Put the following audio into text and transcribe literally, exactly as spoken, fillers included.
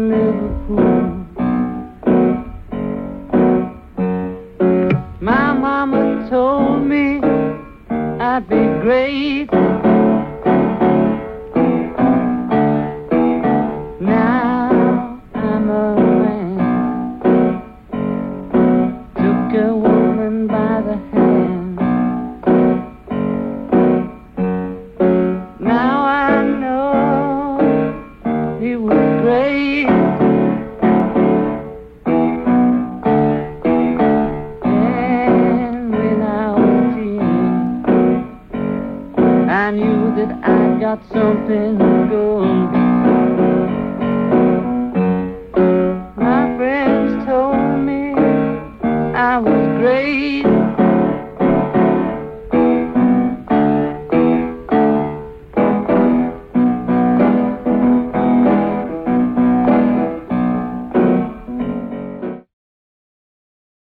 Liverpool. My mama told me I'd be great. Now I'm a man. Took a woman by the hand. Now I know he was great. And when I was teen, I knew that I got something good. My friends told me I was great.